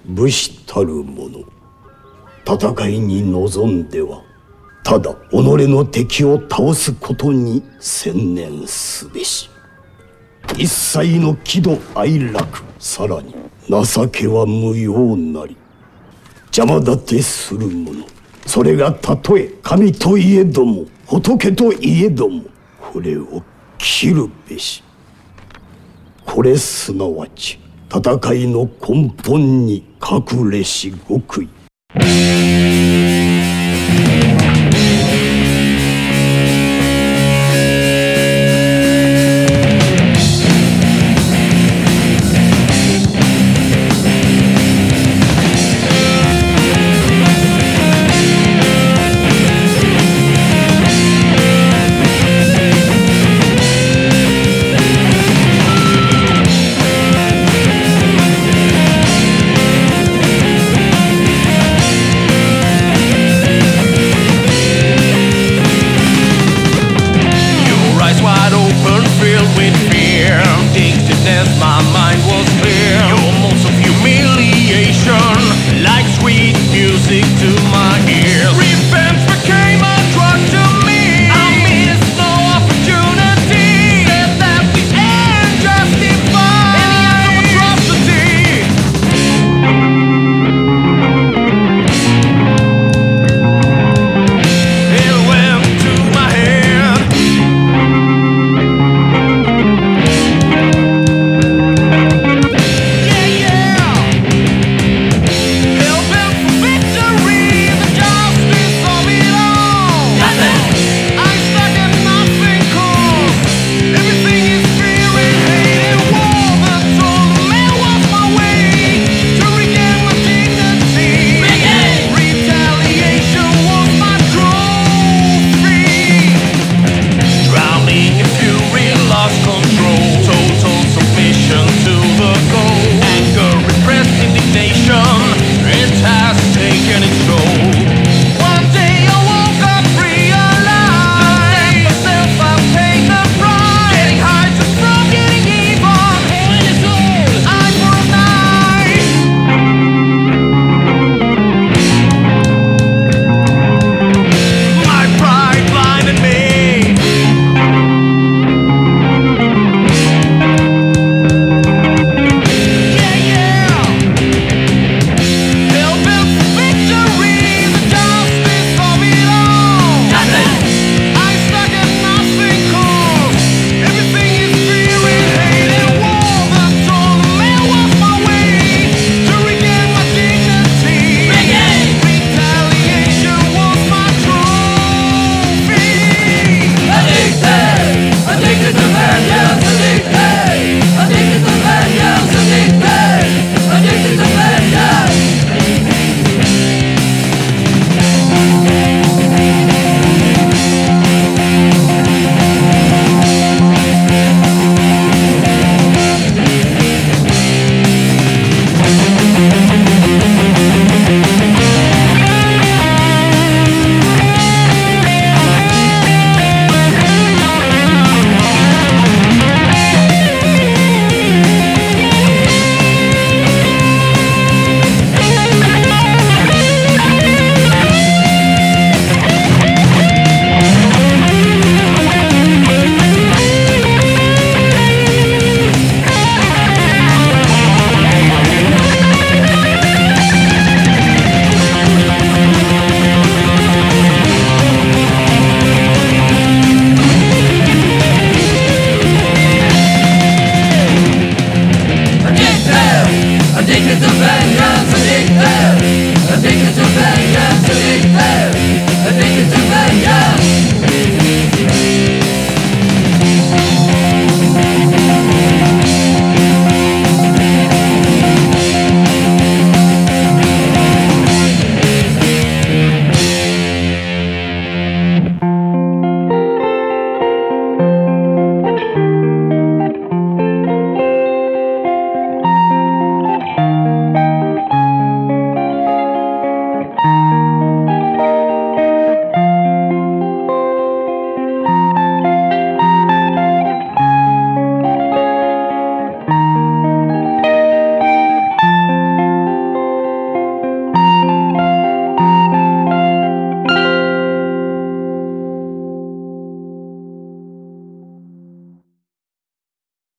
武士たる者、戦いに臨んではただ己の敵を倒すことに専念すべし。一切の喜怒哀楽、さらに情けは無用なり。邪魔立てする者、それがたとえ神といえども仏といえども、これを切るべし。これすなわち戦いの根本に隠れし極意。 Addicted to vengeance, addicted to vengeance.